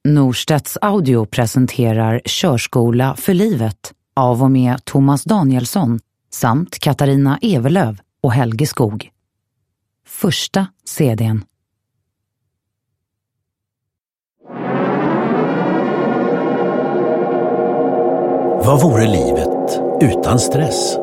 Norstedts Audio presenterar Körskola för livet av och med Thomas Danielsson samt Katarina Evelöv och Helge Skog. Första CD:n. Vad vore livet utan stress?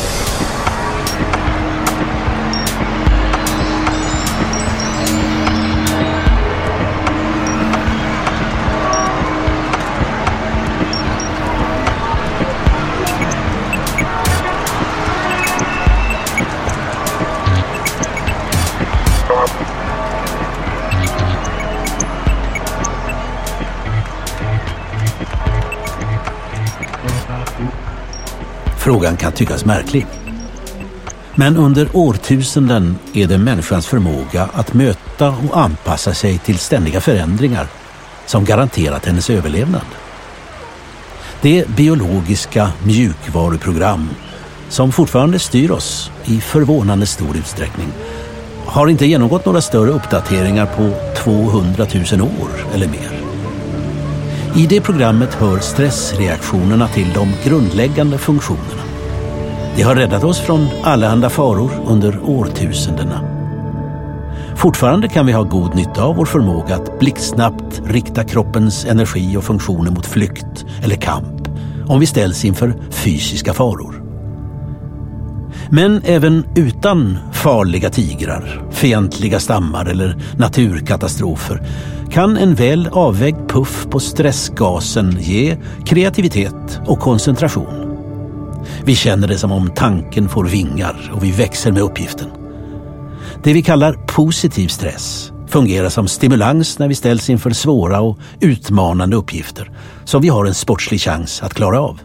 Frågan kan tyckas märklig. Men under årtusenden är det människans förmåga att möta och anpassa sig till ständiga förändringar som garanterat hennes överlevnad. Det biologiska mjukvaruprogram som fortfarande styr oss i förvånande stor utsträckning har inte genomgått några större uppdateringar på 200 000 år eller mer. I det programmet hör stressreaktionerna till de grundläggande funktionerna. Det har räddat oss från allehanda faror under årtusendena. Fortfarande kan vi ha god nytta av vår förmåga att blixtsnabbt rikta kroppens energi och funktioner mot flykt eller kamp om vi ställs inför fysiska faror. Men även utan farliga tigrar, fientliga stammar eller naturkatastrofer kan en väl avvägd puff på stressgasen ge kreativitet och koncentration. Vi känner det som om tanken får vingar och vi växer med uppgiften. Det vi kallar positiv stress fungerar som stimulans när vi ställs inför svåra och utmanande uppgifter som vi har en sportslig chans att klara av.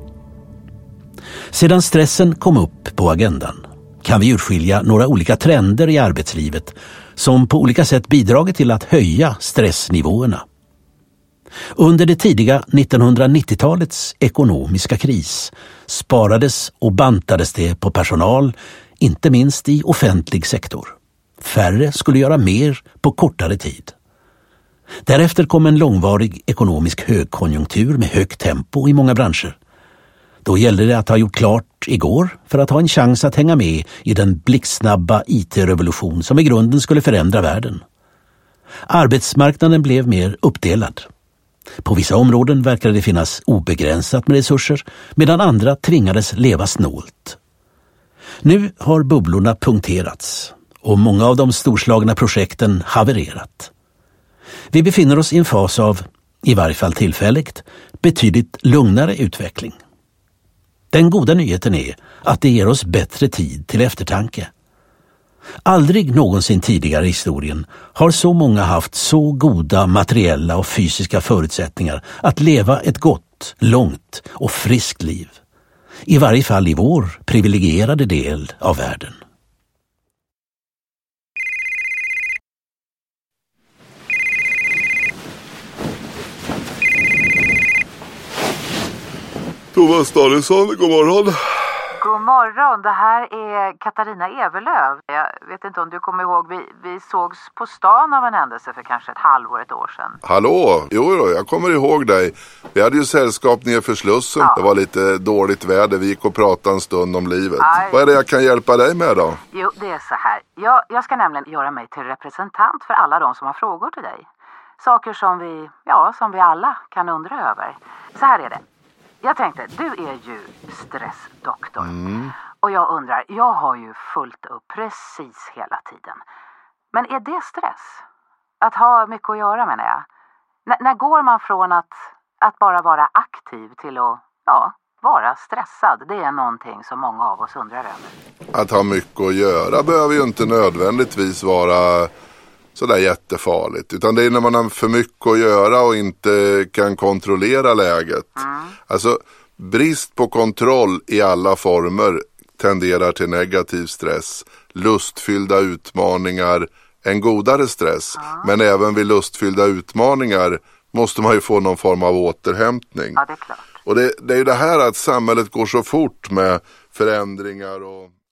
Sedan stressen kom upp på agendan kan vi urskilja några olika trender i arbetslivet som på olika sätt bidragit till att höja stressnivåerna. Under det tidiga 1990-talets ekonomiska kris sparades och bantades det på personal, inte minst i offentlig sektor. Färre skulle göra mer på kortare tid. Därefter kom en långvarig ekonomisk högkonjunktur med högt tempo i många branscher. Då gällde det att ha gjort klart igår för att ha en chans att hänga med i den blixtsnabba IT-revolution som i grunden skulle förändra världen. Arbetsmarknaden blev mer uppdelad. På vissa områden verkade det finnas obegränsat med resurser medan andra tvingades leva snålt. Nu har bubblorna punkterats och många av de storslagna projekten havererat. Vi befinner oss i en fas av, i varje fall tillfälligt, betydligt lugnare utveckling. Den goda nyheten är att det ger oss bättre tid till eftertanke. Aldrig någonsin tidigare i historien har så många haft så goda materiella och fysiska förutsättningar att leva ett gott, långt och friskt liv. I varje fall i vår privilegierade del av världen. Thomas Danielsson, god morgon. God morgon, det här är Katarina Evelöv. Jag vet inte om du kommer ihåg, vi sågs på stan av en händelse för kanske ett halvår, ett år sedan. Hallå, jo jag kommer ihåg dig. Vi hade ju sällskap ner för Slussen. Ja. Det var lite dåligt väder, vi gick och pratade en stund om livet. Aj. Vad är det jag kan hjälpa dig med då? Jo, det är så här. Jag ska nämligen göra mig till representant för alla de som har frågor till dig. Saker som vi alla kan undra över. Så här är det. Jag tänkte, du är ju stressdoktor. Och jag undrar, jag har ju fullt upp precis hela tiden. Men är det stress? Att ha mycket att göra, menar jag. När går man från att bara vara aktiv till att vara stressad? Det är någonting som många av oss undrar över. Att ha mycket att göra behöver ju inte nödvändigtvis vara sådär jättefarligt. Utan det är när man har för mycket att göra och inte kan kontrollera läget. Alltså brist på kontroll i alla former tenderar till negativ stress. Lustfyllda utmaningar, en godare stress. Men även vid lustfyllda utmaningar måste man ju få någon form av återhämtning. Ja, det är klart. Och det är ju det här att samhället går så fort med förändringar och